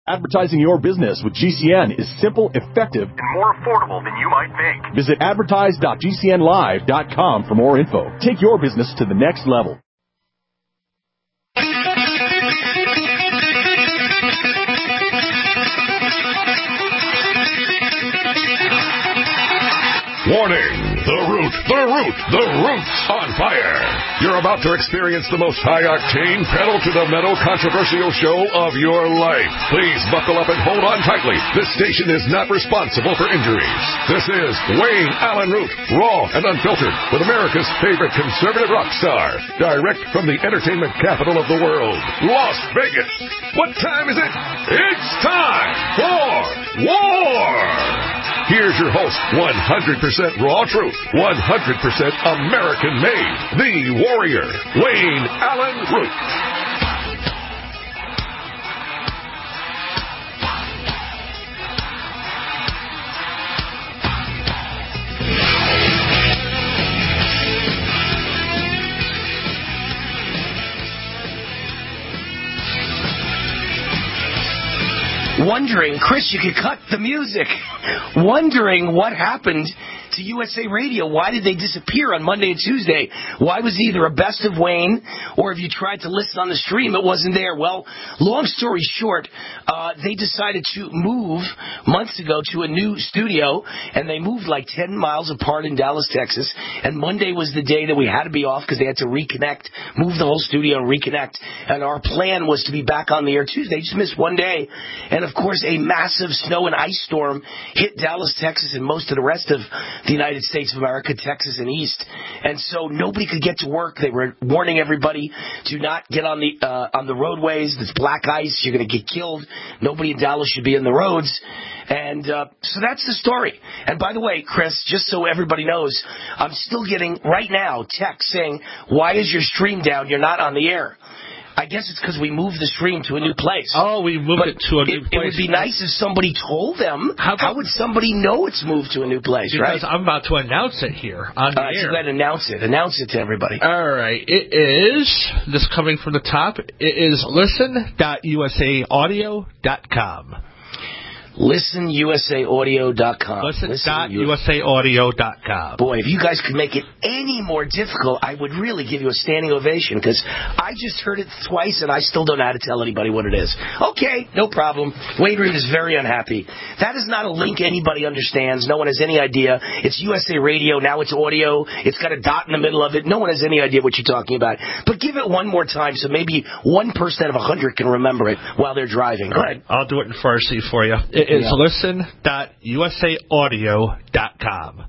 Advertising your business with GCN is simple, effective, and more affordable than you might think. Visit advertise.gcnlive.com for more info. Take your business to the next level. Warning! The root's on fire! You're about to experience the most high-octane, pedal-to-the-metal controversial show of your life. Please buckle up and hold on tightly. This station is not responsible for injuries. This is Wayne Allen Root, raw and unfiltered, with America's favorite conservative rock star. Direct from the entertainment capital of the world, Las Vegas. What time is it? It's time for war! Here's your host, 100% raw truth, 100% American-made, the warrior, Wayne Allen Root. Wondering, Chris, you could cut the music. Wondering what happened to USA Radio. Why did they disappear on Monday and Tuesday? Why was either a Best of Wayne, or if you tried to listen on the stream, it wasn't there? Well, long story short, they decided to move months ago to a new studio, and they moved like 10 miles apart in Dallas, Texas, and Monday was the day that we had to be off because they had to reconnect, move the whole studio and reconnect, and our plan was to be back on the air Tuesday. Just missed one day, and of course a massive snow and ice storm hit Dallas, Texas, and most of the rest of the United States of America, Texas and East, and so nobody could get to work. They were warning everybody to not get on the roadways. There's black ice. You're going to get killed. Nobody in Dallas should be in the roads. And so that's the story. And by the way, Chris, just so everybody knows, I'm still getting, right now, texts saying, why is your stream down? You're not on the air. I guess it's because we moved the stream to a new place. Oh, we moved it to a new place. It would be nice if somebody told them. How would somebody know it's moved to a new place, because right? I'm about to announce it here on the air. So then announce it. Announce it to everybody. All right. It is, this coming from the top, it is listen.usaaudio.com. ListenUSAaudio.com. Listen.usaaudio.com. Boy, if you guys could make it any more difficult, I would really give you a standing ovation, because I just heard it twice and I still don't know how to tell anybody what it is. Okay, no problem. Wade Reed is very unhappy. That is not a link anybody understands. No one has any idea. It's USA Radio. Now it's audio. It's got a dot in the middle of it. No one has any idea what you're talking about. But give it one more time so maybe one person out of 100 can remember it while they're driving. Go ahead. I'll do it in Farsi for you. It is listen.usaaudio.com.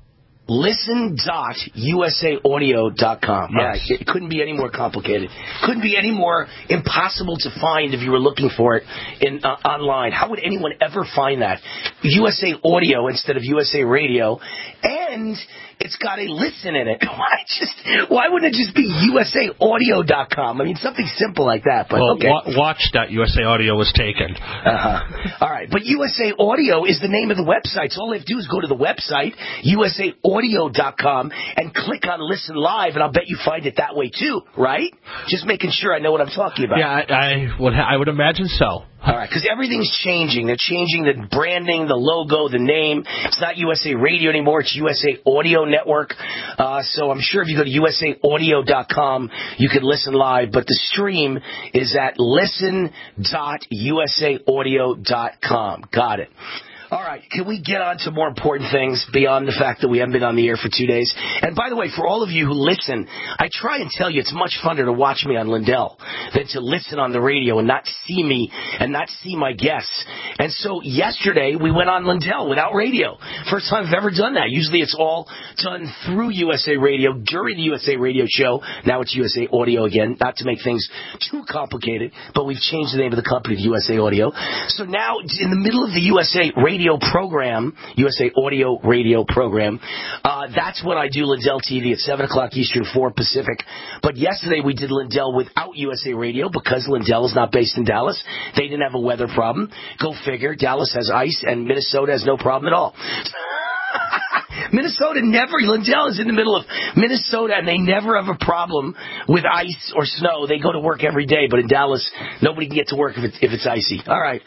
Listen.usaaudio.com. Yes. All right. It couldn't be any more complicated. Couldn't be any more impossible to find if you were looking for it online. How would anyone ever find that? USA Audio instead of USA Radio. And it's got a listen in it. Why wouldn't it just be usaaudio.com? I mean, something simple like that. But well, okay. Watch.usaaudio was taken. All right. But USA Audio is the name of the website. So all they have to do is go to the website, usaaudio.com, and click on Listen Live, and I'll bet you find it that way too, right? Just making sure I know what I'm talking about. Yeah, I would imagine so. All right, because everything's changing. They're changing the branding, the logo, the name. It's not USA Radio anymore. It's USA Audio Network. So I'm sure if you go to usaaudio.com, you could listen live. But the stream is at listen.usaaudio.com. Got it. All right, can we get on to more important things beyond the fact that we haven't been on the air for 2 days? And by the way, for all of you who listen, I try and tell you it's much funner to watch me on Lindell than to listen on the radio and not see me and not see my guests. And so yesterday we went on Lindell without radio. First time I've ever done that. Usually it's all done through USA Radio during the USA Radio show. Now it's USA Audio again, not to make things too complicated, but we've changed the name of the company to USA Audio. So now in the middle of the USA Radio program, USA Audio Radio program, that's when I do Lindell TV at 7 o'clock Eastern, 4 Pacific. But yesterday we did Lindell without USA Radio because Lindell is not based in Dallas. They didn't have a weather problem. Go figure. Dallas has ice and Minnesota has no problem at all. Minnesota never, Lindell is in the middle of Minnesota, and they never have a problem with ice or snow. They go to work every day, but in Dallas, nobody can get to work if it's icy. All right.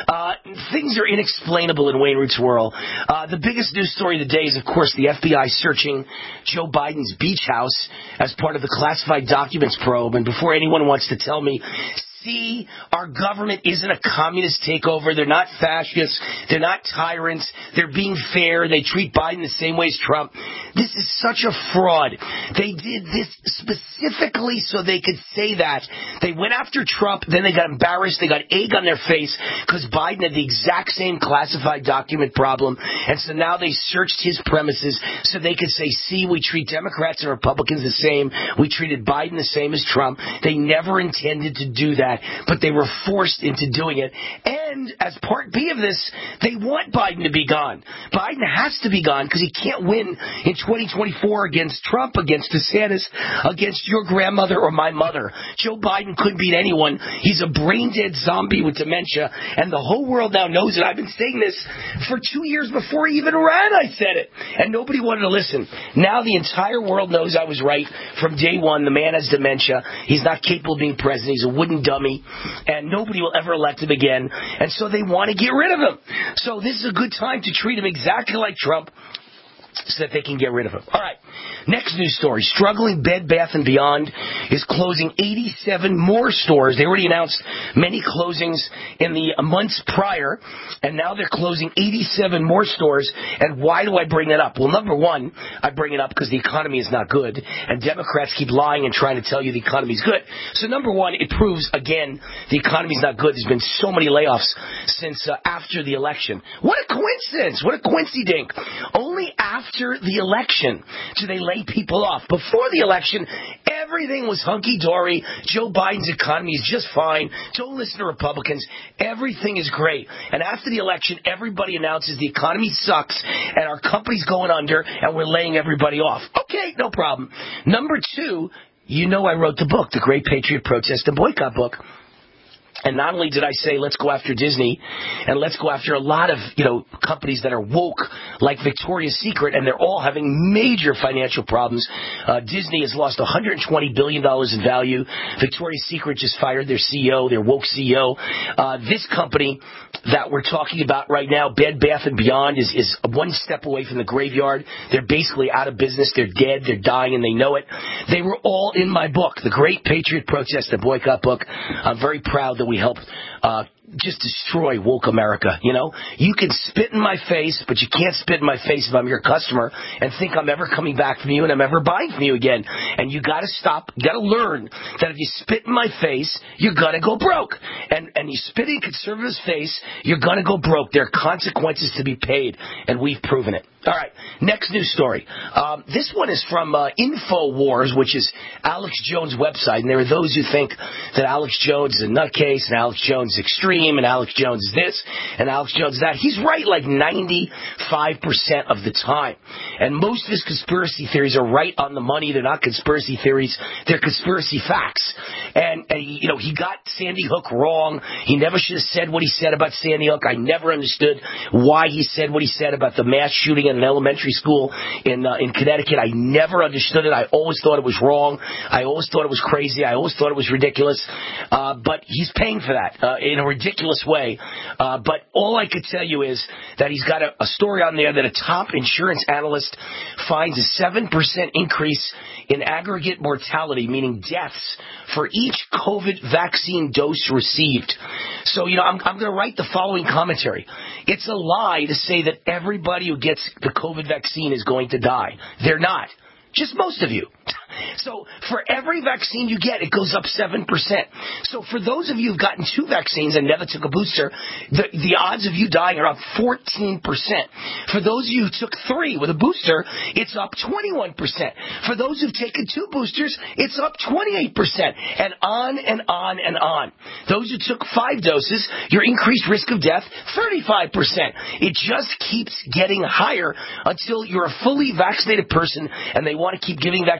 Things are inexplainable in Wayne Root's world. The biggest news story of the day is, of course, the FBI searching Joe Biden's beach house as part of the classified documents probe. And before anyone wants to tell me, see, our government isn't a communist takeover. They're not fascists. They're not tyrants. They're being fair. They treat Biden the same way as Trump. This is such a fraud. They did this specifically so they could say that. They went after Trump, then they got embarrassed. They got egg on their face because Biden had the exact same classified document problem. And so now they searched his premises so they could say, see, we treat Democrats and Republicans the same. We treated Biden the same as Trump. They never intended to do that, but they were forced into doing it. And as part B of this, they want Biden to be gone. Biden has to be gone because he can't win in 2024 against Trump, against DeSantis, against your grandmother or my mother. Joe Biden couldn't beat anyone. He's a brain-dead zombie with dementia, and the whole world now knows it. I've been saying this for 2 years before he even ran. I said it, and nobody wanted to listen. Now the entire world knows I was right from day one. The man has dementia. He's not capable of being president. He's a wooden dummy, and nobody will ever elect him again. And so they want to get rid of him. So this is a good time to treat him exactly like Trump, so that they can get rid of him. All right. Next news story. Struggling Bed Bath & Beyond is closing 87 more stores. They already announced many closings in the months prior, and now they're closing 87 more stores. And why do I bring that up? Well, number one, I bring it up because the economy is not good, and Democrats keep lying and trying to tell you the economy is good. So number one, it proves, again, the economy is not good. There's been so many layoffs since after the election. What a coincidence. What a coincidence. Only after the election do they lay people off. Before the election, everything was hunky-dory. Joe Biden's economy is just fine. Don't listen to Republicans. Everything is great. And after the election, everybody announces the economy sucks and our company's going under and we're laying everybody off. Okay, no problem. Number two, you know I wrote the book, The Great Patriot Protest and Boycott book. And not only did I say, let's go after Disney, and let's go after a lot of, companies that are woke, like Victoria's Secret, and they're all having major financial problems. Disney has lost $120 billion in value. Victoria's Secret just fired their CEO, their woke CEO. This company that we're talking about right now, Bed Bath & Beyond, is one step away from the graveyard. They're basically out of business. They're dead. They're dying, and they know it. They were all in my book, The Great Patriot Protest and Boycott book. I'm very proud that we helped just destroy woke America. You can spit in my face, but you can't spit in my face if I'm your customer and think I'm ever coming back from you and I'm ever buying from you again. And you got to stop. You got to learn that if you spit in my face, you're going to go broke. And you spit in conservatives' face, you're going to go broke. There are consequences to be paid, and we've proven it. All right, next news story. This one is from InfoWars, which is Alex Jones' website. And there are those who think that Alex Jones is a nutcase, and Alex Jones is extreme, and Alex Jones is this, and Alex Jones is that. He's right like 95% of the time. And most of his conspiracy theories are right on the money. They're not conspiracy theories. They're conspiracy facts. And he got Sandy Hook wrong. He never should have said what he said about Sandy Hook. I never understood why he said what he said about the mass shooting at an elementary school in Connecticut. I never understood it. I always thought it was wrong. I always thought it was crazy. I always thought it was ridiculous. But he's paying for that in a ridiculous way. But all I could tell you is that he's got a story on there that a top insurance analyst finds a 7% increase in aggregate mortality, meaning deaths, for each COVID vaccine dose received. So, I'm going to write the following commentary. It's a lie to say that everybody who gets the COVID vaccine is going to die. They're not. Just most of you. So for every vaccine you get, it goes up 7%. So for those of you who've gotten 2 vaccines and never took a booster, the odds of you dying are up 14%. For those of you who took 3 with a booster, it's up 21%. For those who've taken 2 boosters, it's up 28%. And on and on and on. Those who took 5 doses, your increased risk of death, 35%. It just keeps getting higher until you're a fully vaccinated person and they want to keep giving vaccines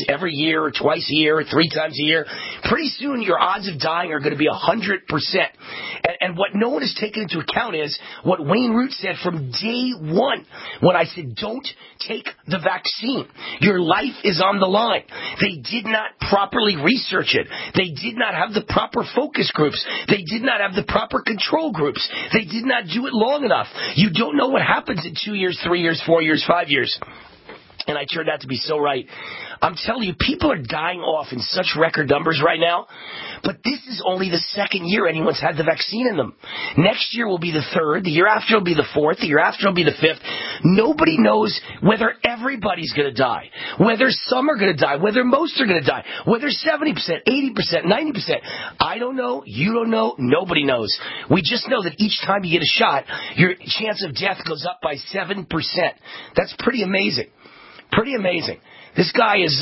every year or twice a year or 3 times a year, pretty soon your odds of dying are going to be 100%. And what no one has taken into account is what Wayne Root said from day one when I said, don't take the vaccine. Your life is on the line. They did not properly research it. They did not have the proper focus groups. They did not have the proper control groups. They did not do it long enough. You don't know what happens in 2 years, 3 years, 4 years, 5 years. And I turned out to be so right. I'm telling you, people are dying off in such record numbers right now. But this is only the second year anyone's had the vaccine in them. Next year will be the third. The year after will be the fourth. The year after will be the fifth. Nobody knows whether everybody's going to die, whether some are going to die, whether most are going to die, whether 70%, 80%, 90%. I don't know. You don't know. Nobody knows. We just know that each time you get a shot, your chance of death goes up by 7%. That's pretty amazing. Pretty amazing. This guy is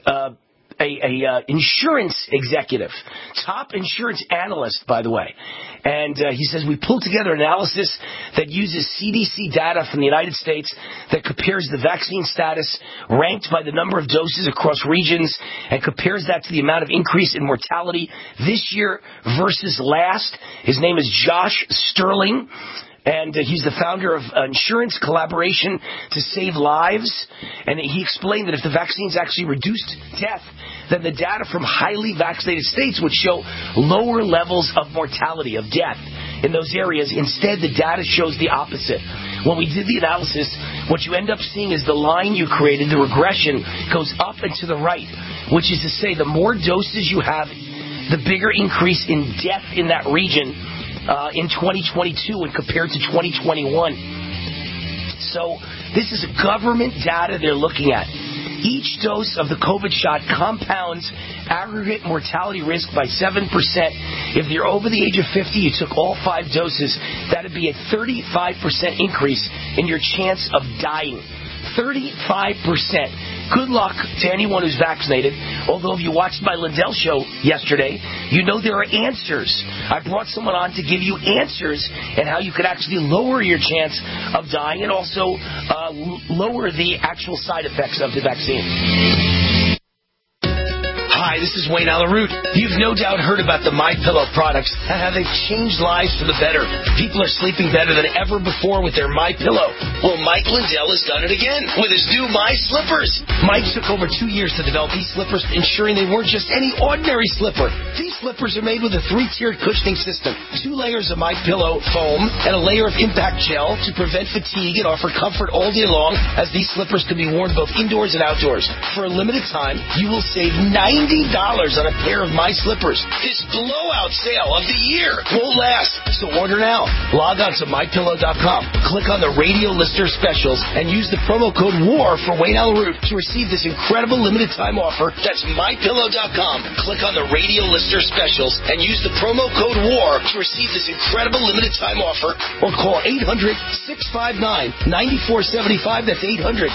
a insurance executive, top insurance analyst, by the way. And he says, we pulled together an analysis that uses CDC data from the United States that compares the vaccine status ranked by the number of doses across regions and compares that to the amount of increase in mortality this year versus last. His name is Josh Sterling. And he's the founder of Insurance Collaboration to Save Lives. And he explained that if the vaccines actually reduced death, then the data from highly vaccinated states would show lower levels of mortality, of death in those areas. Instead, the data shows the opposite. When we did the analysis, what you end up seeing is the line you created, the regression, goes up and to the right, which is to say the more doses you have, the bigger increase in death in that region in 2022 when compared to 2021. So this is government data they're looking at. Each dose of the COVID shot compounds aggregate mortality risk by 7%. If you're over the age of 50, you took all 5 doses, that would be a 35% increase in your chance of dying. 35%. Good luck to anyone who's vaccinated. Although if you watched my Lindell show yesterday, you know there are answers. I brought someone on to give you answers and how you could actually lower your chance of dying and also lower the actual side effects of the vaccine. Hi, this is Wayne Allyn Root. You've no doubt heard about the MyPillow products and how they've changed lives for the better. People are sleeping better than ever before with their MyPillow. Well, Mike Lindell has done it again with his new My Slippers. Mike took over 2 years to develop these slippers, ensuring they weren't just any ordinary slipper. These slippers are made with a 3-tiered cushioning system, 2 layers of MyPillow foam, and a layer of impact gel to prevent fatigue and offer comfort all day long, as these slippers can be worn both indoors and outdoors. For a limited time, you will save $90 on a pair of My Slippers. This blowout sale of the year won't last, so order now. Log on to MyPillow.com, click on the radio listener specials, and use the promo code WAR for Wayne Allyn Root to receive this incredible limited time offer. That's MyPillow.com. Click on the radio listener specials and use the promo code WAR to receive this incredible limited time offer, or call 800-659-9475. That's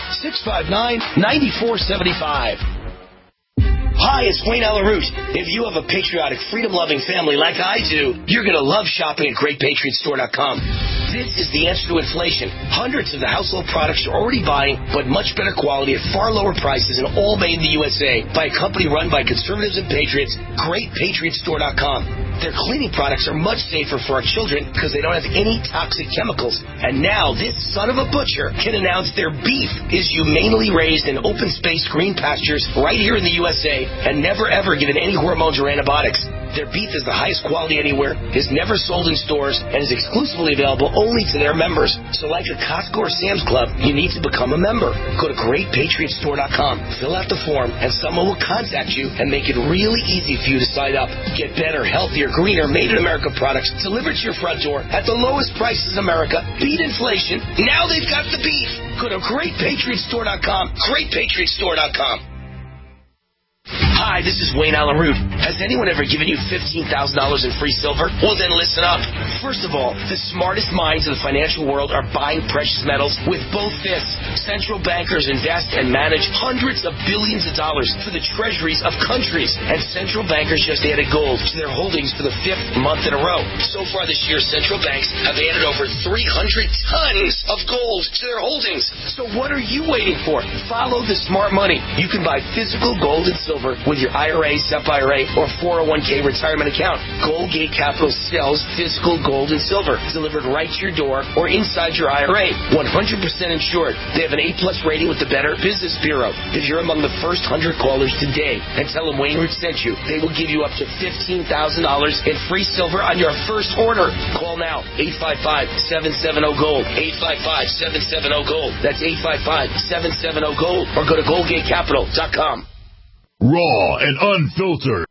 800-659-9475. Hi, it's Wayne Allyn Root. If you have a patriotic, freedom-loving family like I do, you're going to love shopping at GreatPatriotStore.com. This is the answer to inflation. Hundreds of the household products you're already buying, but much better quality at far lower prices and all made in the USA by a company run by conservatives and patriots, GreatPatriotStore.com. Their cleaning products are much safer for our children because they don't have any toxic chemicals. And now this son of a butcher can announce their beef is humanely raised in open-space green pastures right here in the USA and never ever given any hormones or antibiotics. Their beef is the highest quality anywhere, is never sold in stores, and is exclusively available only to their members. So like a Costco or Sam's Club, you need to become a member. Go to GreatPatriotStore.com, fill out the form, and someone will contact you and make it really easy for you to sign up. Get better, healthier, greener, made-in-America products delivered to your front door at the lowest prices in America. Beat inflation. Now they've got the beef. Go to GreatPatriotStore.com, GreatPatriotStore.com. Hi, this is Wayne Allyn Root. Has anyone ever given you $15,000 in free silver? Well, then listen up. First of all, the smartest minds in the financial world are buying precious metals with both fists. Central bankers invest and manage hundreds of billions of dollars for the treasuries of countries. And central bankers just added gold to their holdings for the 5th month in a row. So far this year, central banks have added over 300 tons of gold to their holdings. So what are you waiting for? Follow the smart money. You can buy physical gold and silver with your IRA, SEP IRA, or 401k retirement account. Goldgate Capital sells physical gold and silver delivered right to your door or inside your IRA. 100% insured. They have an A+ rating with the Better Business Bureau. If you're among the first 100 callers today and tell them Wayne Root sent you, they will give you up to $15,000 in free silver on your first order. Call now. 855-770-GOLD. 855-770-GOLD. That's 855-770-GOLD. Or go to GoldGateCapital.com. Raw and unfiltered.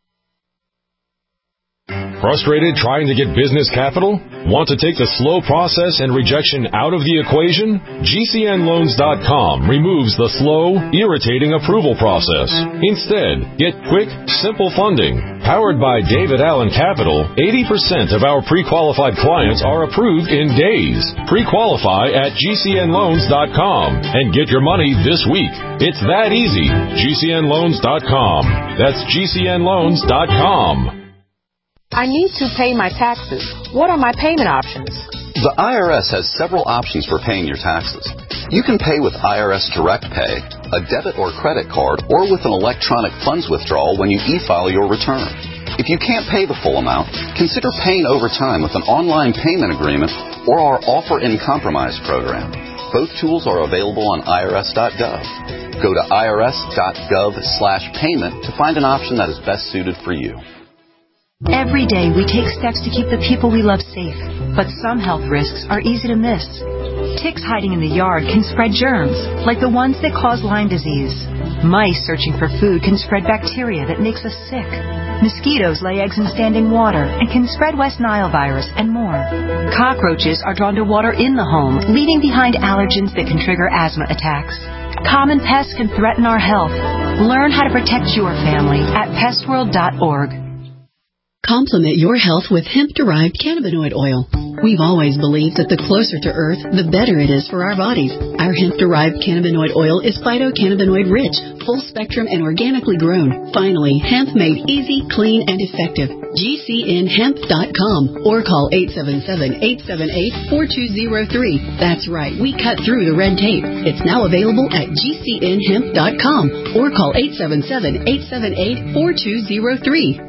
Frustrated trying to get business capital? Want to take the slow process and rejection out of the equation? GCNLoans.com removes the slow, irritating approval process. Instead, get quick, simple funding. Powered by David Allen Capital, 80% of our pre-qualified clients are approved in days. Pre-qualify at GCNLoans.com and get your money this week. It's that easy. GCNLoans.com. That's GCNLoans.com. I need to pay my taxes. What are my payment options? The IRS has several options for paying your taxes. You can pay with IRS Direct Pay, a debit or credit card, or with an electronic funds withdrawal when you e-file your return. If you can't pay the full amount, consider paying over time with an online payment agreement or our Offer in Compromise program. Both tools are available on irs.gov. Go to irs.gov/payment to find an option that is best suited for you. Every day we take steps to keep the people we love safe, but some health risks are easy to miss. Ticks hiding in the yard can spread germs, like the ones that cause Lyme disease. Mice searching for food can spread bacteria that makes us sick. Mosquitoes lay eggs in standing water and can spread West Nile virus and more. Cockroaches are drawn to water in the home, leaving behind allergens that can trigger asthma attacks. Common pests can threaten our health. Learn how to protect your family at pestworld.org. Complement your health with hemp-derived cannabinoid oil. We've always believed that the closer to Earth, the better it is for our bodies. Our hemp-derived cannabinoid oil is phytocannabinoid-rich, full-spectrum, and organically grown. Finally, hemp made easy, clean, and effective. GCNHemp.com or call 877-878-4203. That's right, we cut through the red tape. It's now available at GCNHemp.com or call 877-878-4203.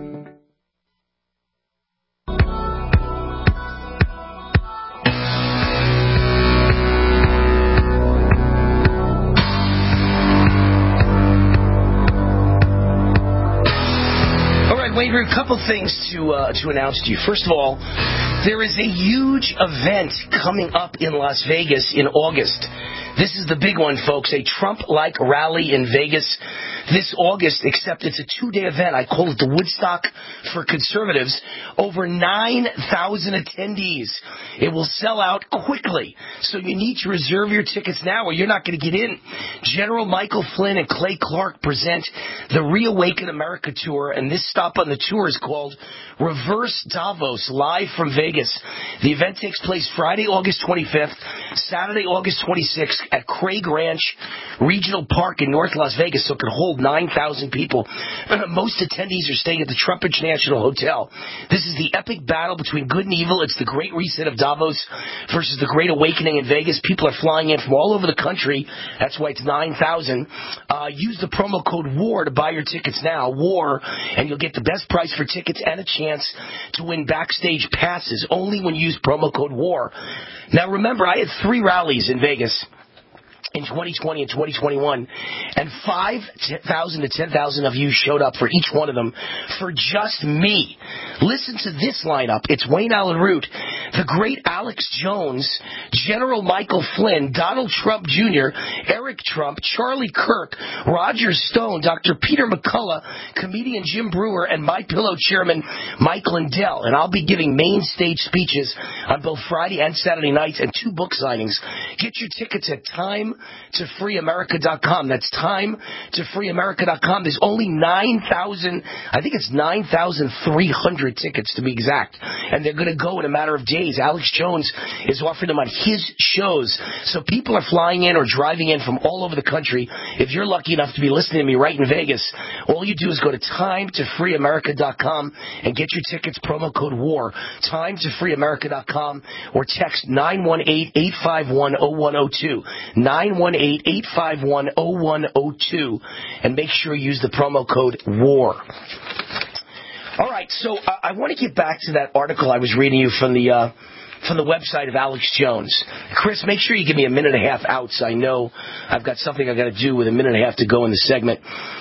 Wayne Root, a couple things to announce to you. First of all, there is a huge event coming up in Las Vegas in August. This is the big one, folks, a Trump-like rally in Vegas this August, except it's a 2-day event. I call it the Woodstock for Conservatives. Over 9,000 attendees. It will sell out quickly, so you need to reserve your tickets now or you're not going to get in. General Michael Flynn and Clay Clark present the Reawaken America Tour, and this stop on the tour is called Reverse Davos, live from Vegas. The event takes place Friday, August 25th, Saturday, August 26th at Craig Ranch Regional Park in North Las Vegas, so it can hold 9,000 people. Most attendees are staying at the Trump International Hotel. This is the epic battle between good and evil. It's the Great Reset of Davos versus the Great Awakening in Vegas. People are flying in from all over the country. That's why it's 9,000. Use the promo code WAR to buy your tickets now, WAR, and you'll get the best price for tickets and a chance to win backstage passes only when you use promo code WAR. Now remember, I had 3 rallies in Vegas in 2020 and 2021, and 5,000 to 10,000 of you showed up for each one of them for just me. Listen to this lineup. It's Wayne Allen Root, the great Alex Jones, General Michael Flynn, Donald Trump Jr., Eric Trump, Charlie Kirk, Roger Stone, Dr. Peter McCullough, comedian Jim Brewer, and MyPillow chairman Mike Lindell. And I'll be giving main stage speeches on both Friday and Saturday nights and 2 book signings. Get your tickets at Time timetofreeamerica.com. That's timetofreeamerica.com. There's only 9,300 tickets to be exact. And they're going to go in a matter of days. Alex Jones is offering them on his shows. So people are flying in or driving in from all over the country. If you're lucky enough to be listening to me right in Vegas, all you do is go to timetofreeamerica.com and get your tickets, promo code WAR, timetofreeamerica.com, or text 918-851-0102, 918-851-0102, and make sure you use the promo code WAR. All right, so I want to get back to that article I was reading you from the website of Alex Jones. Chris, make sure you give me a minute and a half out, so I know I've got something I've got to do with a minute and a half to go in the segment.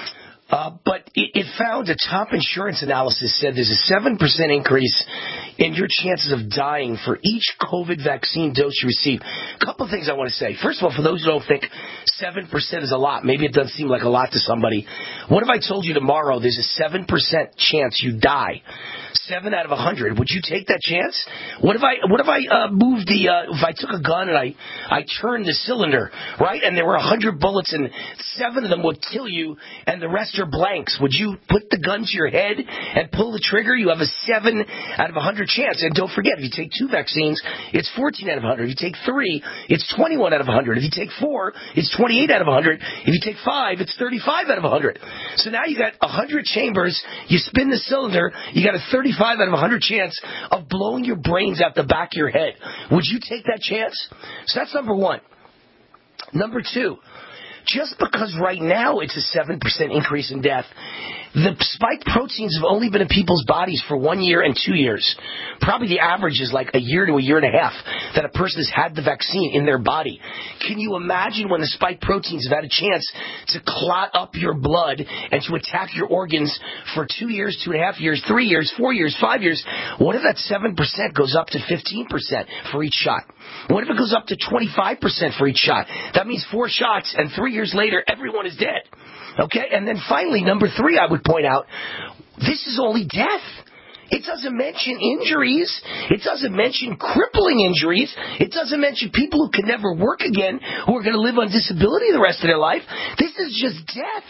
But it found a top insurance analysis said there's a 7% increase in your chances of dying for each COVID vaccine dose you receive. A couple of things I want to say. First of all, for those who don't think 7% is a lot, maybe it doesn't seem like a lot to somebody. What if I told you tomorrow there's a 7% chance you die? 7 out of 100. Would you take that chance? What if I moved if I took a gun and I turned the cylinder, right? And there were 100 bullets and 7 of them would kill you and the rest are blanks. Would you put the gun to your head and pull the trigger? You have a 7 out of 100 chance. And don't forget, if you take 2 vaccines, it's 14 out of 100. If you take 3, it's 21 out of 100. If you take 4, it's 28 out of 100. If you take 5, it's 35 out of 100. So now you got 100 chambers. You spin the cylinder. You got a 35 out of 100 chance of blowing your brains out the back of your head. Would you take that chance? So that's number one. Number two, just because right now it's a 7% increase in death, the spike proteins have only been in people's bodies for 1 year and 2 years. Probably the average is like a year to a year and a half that a person has had the vaccine in their body. Can you imagine when the spike proteins have had a chance to clot up your blood and to attack your organs for 2 years, 2.5 years, 3 years, 4 years, 5 years? What if that 7% goes up to 15% for each shot? What if it goes up to 25% for each shot? That means 4 shots and 3 years later everyone is dead. Okay, and then finally, number 3, I would point out, this is only death. It doesn't mention injuries. It doesn't mention crippling injuries. It doesn't mention people who can never work again, who are going to live on disability the rest of their life. This is just death.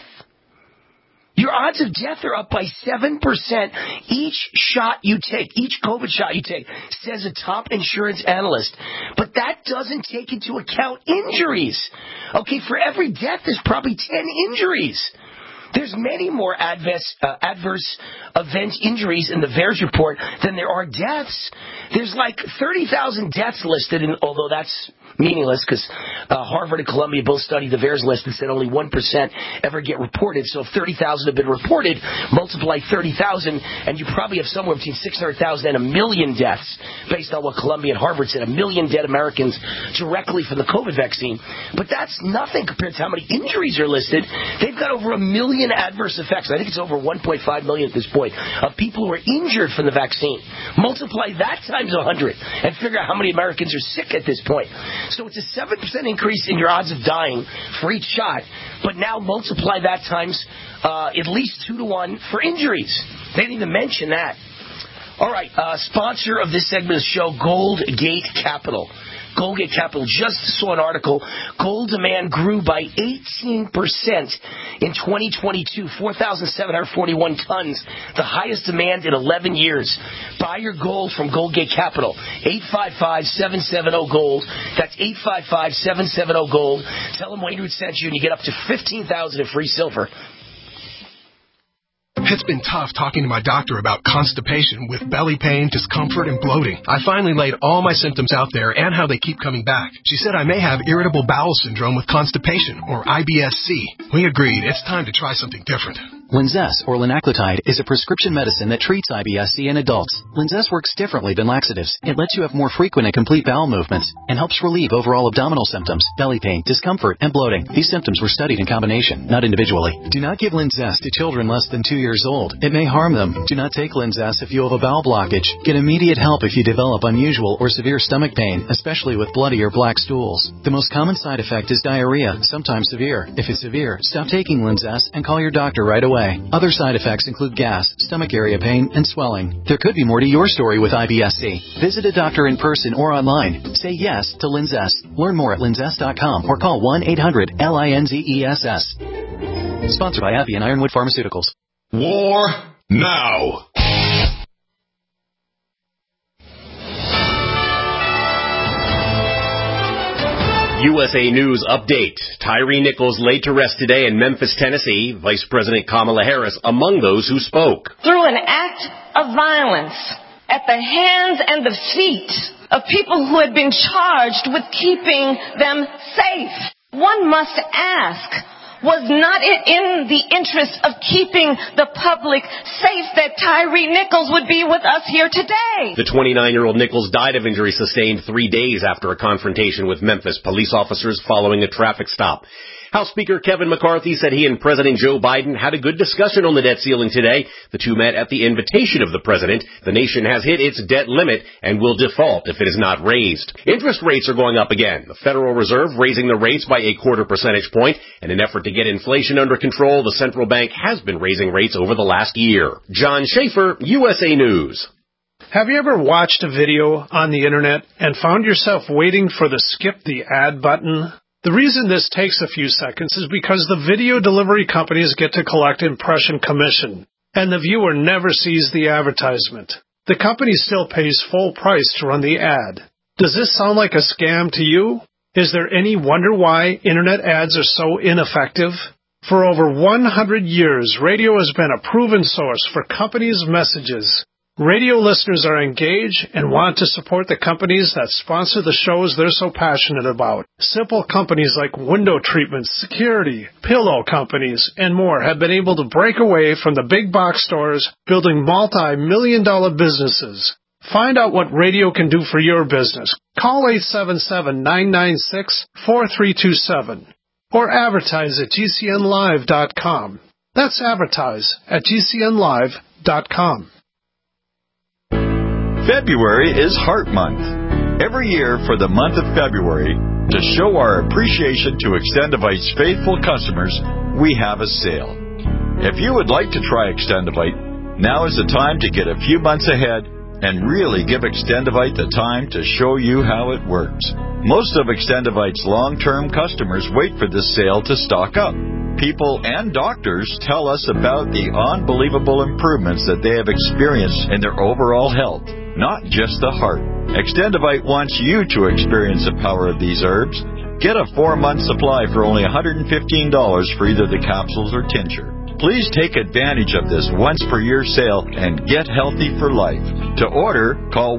Your odds of death are up by 7% each shot you take, each COVID shot you take, says a top insurance analyst. But that doesn't take into account injuries. Okay, for every death, there's probably 10 injuries. There's many more adverse event injuries in the VAERS report than there are deaths. There's like 30,000 deaths listed, although that's meaningless because Harvard and Columbia both studied the VAERS list and said only 1% ever get reported. So if 30,000 have been reported, multiply 30,000, and you probably have somewhere between 600,000 and 1 million deaths, based on what Columbia and Harvard said, 1 million dead Americans directly from the COVID vaccine. But that's nothing compared to how many injuries are listed. They've got over 1 million adverse effects. I think it's over 1.5 million at this point of people who are injured from the vaccine. Multiply that times 100 and figure out how many Americans are sick at this point. So it's a 7% increase in your odds of dying for each shot, but now multiply that times at least 2 to 1 for injuries. They didn't even mention that. All right, sponsor of this segment of the show, Goldgate Capital. Goldgate Capital just saw an article. Gold demand grew by 18% in 2022, 4,741 tons, the highest demand in 11 years. Buy your gold from Goldgate Capital, 855-770-GOLD. That's 855-770-GOLD. Tell them Wayne Root sent you, and you get up to $15,000 in free silver. It's been tough talking to my doctor about constipation with belly pain, discomfort, and bloating. I finally laid all my symptoms out there and how they keep coming back. She said I may have irritable bowel syndrome with constipation, or IBS-C. We agreed it's time to try something different. Linzess, or linaclotide, is a prescription medicine that treats IBS-C in adults. Linzess works differently than laxatives. It lets you have more frequent and complete bowel movements and helps relieve overall abdominal symptoms, belly pain, discomfort, and bloating. These symptoms were studied in combination, not individually. Do not give Linzess to children less than 2 years old. It may harm them. Do not take Linzess if you have a bowel blockage. Get immediate help if you develop unusual or severe stomach pain, especially with bloody or black stools. The most common side effect is diarrhea, sometimes severe. If it's severe, stop taking Linzess and call your doctor right away. away. Other side effects include gas, stomach area pain, and swelling. There could be more to your story with IBS-C. Visit a doctor in person or online. Say yes to Linzess. Learn more at linzess.com or call 1-800-LINZESS. Sponsored by AbbVie and Ironwood Pharmaceuticals. War now. USA News update. Tyree Nichols laid to rest today in Memphis, Tennessee. Vice President Kamala Harris among those who spoke. Through an act of violence at the hands and the feet of people who had been charged with keeping them safe. One must ask, was not it in the interest of keeping the public safe that Tyree Nichols would be with us here today? The 29-year-old Nichols died of injuries sustained 3 days after a confrontation with Memphis police officers following a traffic stop. House Speaker Kevin McCarthy said he and President Joe Biden had a good discussion on the debt ceiling today. The two met at the invitation of the president. The nation has hit its debt limit and will default if it is not raised. Interest rates are going up again. The Federal Reserve raising the rates by 0.25 percentage point. In an effort to get inflation under control, the central bank has been raising rates over the last year. John Schaefer, USA News. Have you ever watched a video on the internet and found yourself waiting for the skip the ad button? The reason this takes a few seconds is because the video delivery companies get to collect impression commission, and the viewer never sees the advertisement. The company still pays full price to run the ad. Does this sound like a scam to you? Is there any wonder why internet ads are so ineffective? For over 100 years, radio has been a proven source for companies' messages. Radio listeners are engaged and want to support the companies that sponsor the shows they're so passionate about. Simple companies like window treatments, security, pillow companies, and more have been able to break away from the big box stores, building multi-million-dollar businesses. Find out what radio can do for your business. Call 877-996-4327 or advertise at GCNlive.com. That's advertise at GCNlive.com. February is Heart Month. Every year for the month of February, to show our appreciation to Extendivite's faithful customers, we have a sale. If you would like to try Extendivite, now is the time to get a few months ahead and really give Extendivite the time to show you how it works. Most of Extendivite's long-term customers wait for this sale to stock up. People and doctors tell us about the unbelievable improvements that they have experienced in their overall health, not just the heart. Extendivite wants you to experience the power of these herbs. Get a 4-month supply for only $115 for either the capsules or tincture. Please take advantage of this once-per-year sale and get healthy for life. To order, call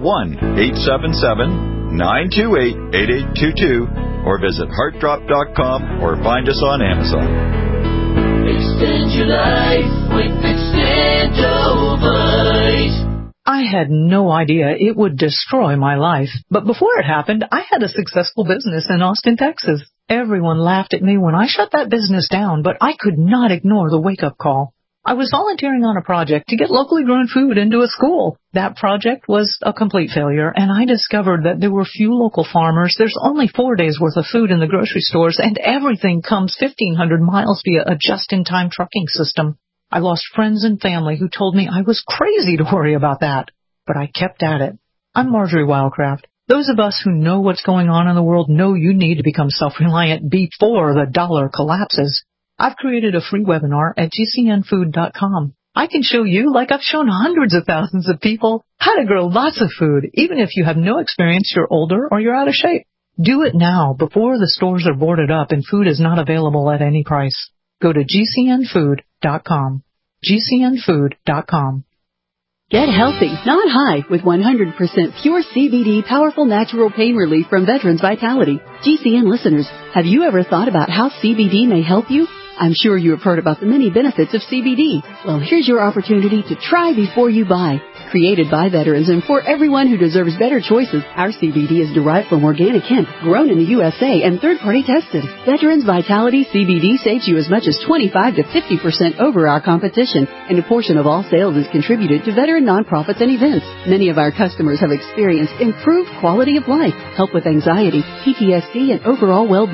1-877-928-8822 or visit heartdrop.com or find us on Amazon. Extend your life with Extendivite. I had no idea it would destroy my life. But before it happened, I had a successful business in Austin, Texas. Everyone laughed at me when I shut that business down, but I could not ignore the wake-up call. I was volunteering on a project to get locally grown food into a school. That project was a complete failure, and I discovered that there were few local farmers. There's only 4 days' worth of food in the grocery stores, and everything comes 1,500 miles via a just-in-time trucking system. I lost friends and family who told me I was crazy to worry about that, but I kept at it. I'm Marjorie Wildcraft. Those of us who know what's going on in the world know you need to become self-reliant before the dollar collapses. I've created a free webinar at GCNfood.com. I can show you, like I've shown hundreds of thousands of people, how to grow lots of food, even if you have no experience, you're older, or you're out of shape. Do it now, before the stores are boarded up and food is not available at any price. Go to GCNfood.com. GCNfood.com. Get healthy, not high, with 100% pure CBD powerful natural pain relief from Veterans Vitality. GCN listeners, have you ever thought about how CBD may help you? I'm sure you have heard about the many benefits of CBD. Well, here's your opportunity to try before you buy. Created by veterans and for everyone who deserves better choices, our CBD is derived from organic hemp, grown in the USA and third-party tested. Veterans Vitality CBD saves you as much as 25 to 50% over our competition, and a portion of all sales is contributed to veteran nonprofits and events. Many of our customers have experienced improved quality of life, help with anxiety, PTSD, and overall well-being.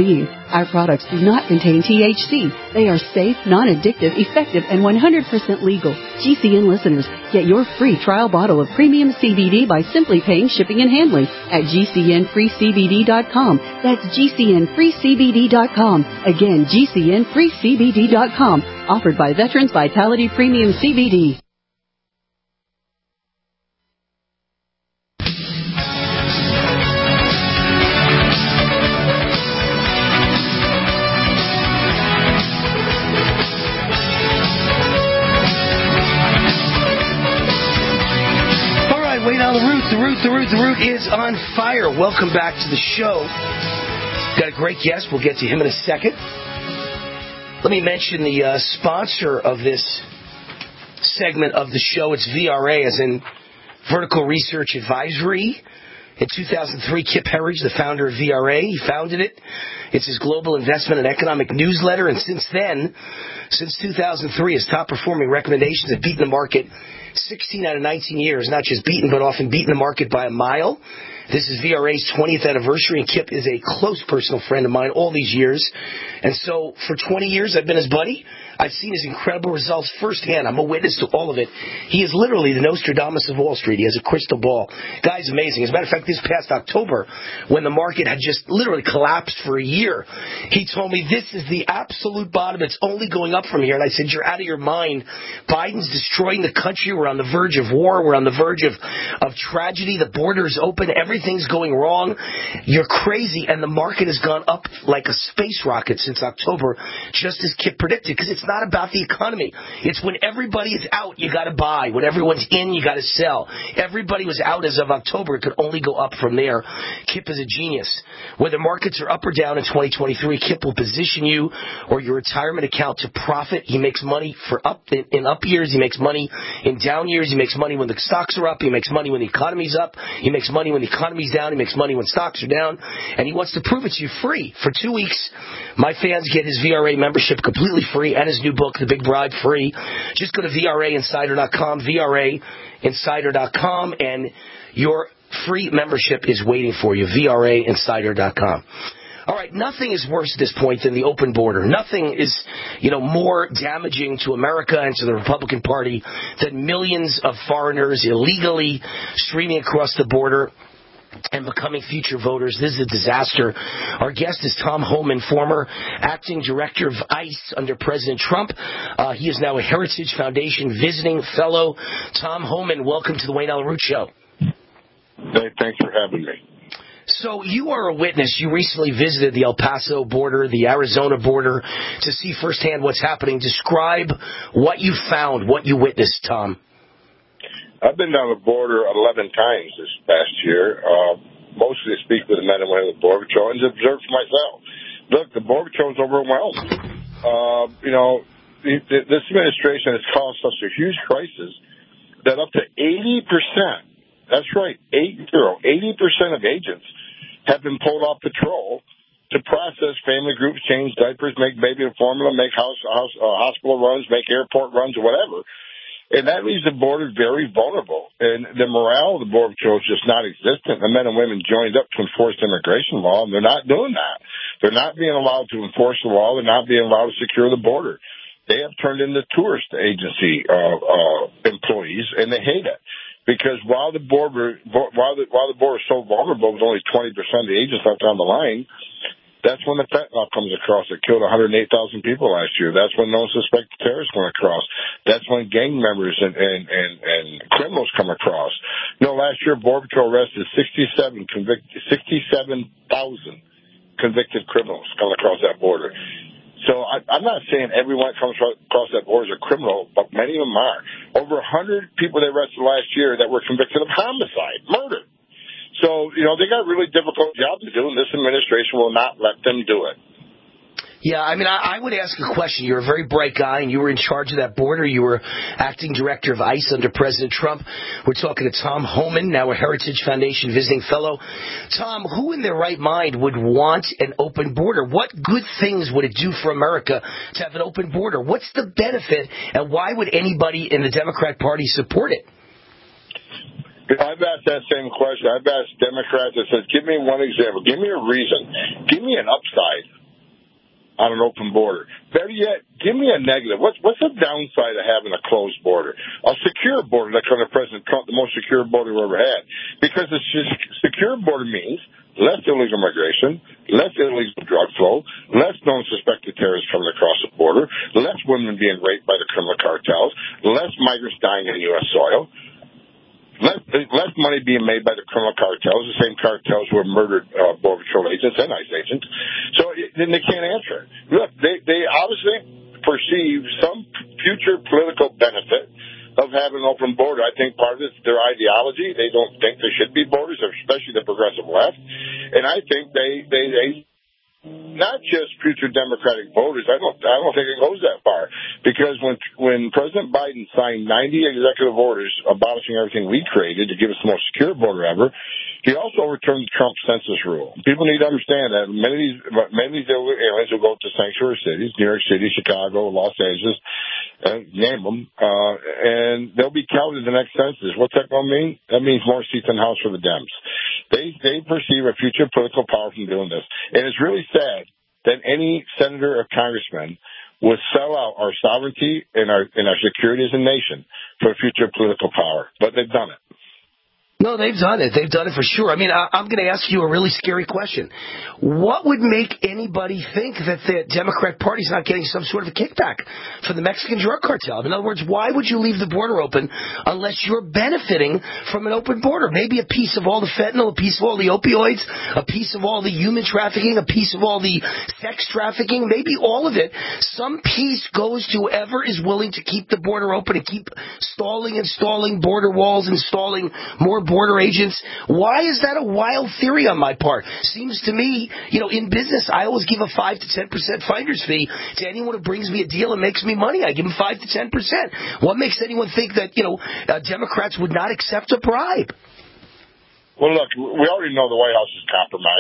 Our products do not contain THC. They are safe, non-addictive, effective, and 100% legal. GCN listeners, get your free trial bottle of premium CBD by simply paying shipping and handling at GCNFreeCBD.com. That's GCNFreeCBD.com. Again, GCNFreeCBD.com. Offered by Veterans Vitality Premium CBD. The Root is on fire. Welcome back to the show. Got a great guest. We'll get to him in a second. Let me mention the sponsor of this segment of the show. It's VRA, as in Vertical Research Advisory. In 2003, Kip Herridge, the founder of VRA, he founded it. It's his global investment and economic newsletter. And since then, since 2003, his top-performing recommendations have beaten the market 16 out of 19 years. Not just beaten, but often beaten the market by a mile. This is VRA's 20th anniversary, and Kip is a close personal friend of mine all these years. And so for 20 years, I've been his buddy. I've seen his incredible results firsthand. I'm a witness to all of it. He is literally the Nostradamus of Wall Street. He has a crystal ball. Guy's amazing. As a matter of fact, this past October, when the market had just literally collapsed for a year, he told me this is the absolute bottom. It's only going up from here. And I said, you're out of your mind. Biden's destroying the country. We're on the verge of war. We're on the verge of tragedy. The border is open. Everything's going wrong. You're crazy. And the market has gone up like a space rocket since October, just as Kip predicted, because it's not about the economy. It's when everybody is out, you got to buy. When everyone's in, you got to sell. Everybody was out as of October. It could only go up from there. Kip is a genius. Whether markets are up or down in 2023, Kip will position you or your retirement account to profit. He makes money in up years. He makes money in down years. He makes money when the stocks are up. He makes money when the economy's up. He makes money when the economy's down. He makes money when stocks are down. And he wants to prove it to you free. For 2 weeks, my fans get his VRA membership completely free and his new book, The Big Bribe, free. Just go to VRAinsider.com, VRAinsider.com, and your free membership is waiting for you, VRAinsider.com. All right, nothing is worse at this point than the open border. Nothing is, more damaging to America and to the Republican Party than millions of foreigners illegally streaming across the border and becoming future voters. This is a disaster. Our guest is Tom Homan, former acting director of ICE under President Trump. He is now a Heritage Foundation visiting fellow. Tom Homan, welcome to the Wayne Allyn Root Show. Hey, thanks for having me. So you are a witness. You recently visited the El Paso border, the Arizona border, to see firsthand what's happening. Describe what you found, what you witnessed, Tom. I've been down the border 11 times this past year, mostly to speak with the men and women of the Border Patrol and to observe for myself. Look, the Border Patrol is overwhelmed. This administration has caused such a huge crisis that up to 80%, that's right, 80% of agents have been pulled off patrol to process family groups, change diapers, make baby formula, make hospital runs, make airport runs, or whatever. And that leaves the border very vulnerable. And the morale of the Border Patrol is just not existent. The men and women joined up to enforce immigration law, and they're not doing that. They're not being allowed to enforce the law. They're not being allowed to secure the border. They have turned into tourist agency employees, and they hate it. Because while the border is so vulnerable with only 20% of the agents left on the line, that's when the fentanyl comes across. It killed 108,000 people last year. That's when no suspected terrorists went across. That's when gang members and criminals come across. Last year, Border Patrol arrested 67,000 convicted criminals coming across that border. So I'm not saying everyone that comes across that border is a criminal, but many of them are. Over 100 people they arrested last year that were convicted of homicide, murder. So, they got a really difficult job to do, and this administration will not let them do it. Yeah, I would ask a question. You're a very bright guy, and you were in charge of that border. You were acting director of ICE under President Trump. We're talking to Tom Homan, now a Heritage Foundation visiting fellow. Tom, who in their right mind would want an open border? What good things would it do for America to have an open border? What's the benefit, and why would anybody in the Democrat Party support it? I've asked that same question. I've asked Democrats that says, give me one example. Give me a reason. Give me an upside. on an open border. Better yet, give me a negative. What's the downside of having a closed border? A secure border, like under President Trump, the most secure border we ever had. Because a secure border means less illegal migration, less illegal drug flow, less known suspected terrorists coming across the border, less women being raped by the criminal cartels, less migrants dying in U.S. soil, less money being made by the criminal cartels, the same cartels who have murdered Border Patrol agents and ICE agents. So then they can't answer. Look, they obviously perceive some future political benefit of having an open border. I think part of it's their ideology. They don't think there should be borders, especially the progressive left. And I think they not just future Democratic voters. I don't think it goes that far, because when President Biden signed 90 executive orders abolishing everything we created to give us the most secure border ever, he also overturned the Trump census rule. People need to understand that many of these aliens will go to sanctuary cities, New York City, Chicago, Los Angeles, name them, and they'll be counted in the next census. What's that going to mean? That means more seats in the House for the Dems. They perceive a future political power from doing this, and it's really sad that any senator or congressman would sell out our sovereignty and our security as a nation for future political power. But they've done it. No, they've done it. They've done it for sure. I mean, I'm going to ask you a really scary question. What would make anybody think that the Democrat Party's not getting some sort of a kickback for the Mexican drug cartel? In other words, why would you leave the border open unless you're benefiting from an open border? Maybe a piece of all the fentanyl, a piece of all the opioids, a piece of all the human trafficking, a piece of all the sex trafficking, maybe all of it. Some piece goes to whoever is willing to keep the border open and keep installing border walls, installing more border agents. Why is that a wild theory on my part? Seems to me, in business, I always give a 5 to 10% finder's fee to anyone who brings me a deal and makes me money. I give them 5 to 10%. What makes anyone think that, Democrats would not accept a bribe? Well, look, we already know the White House is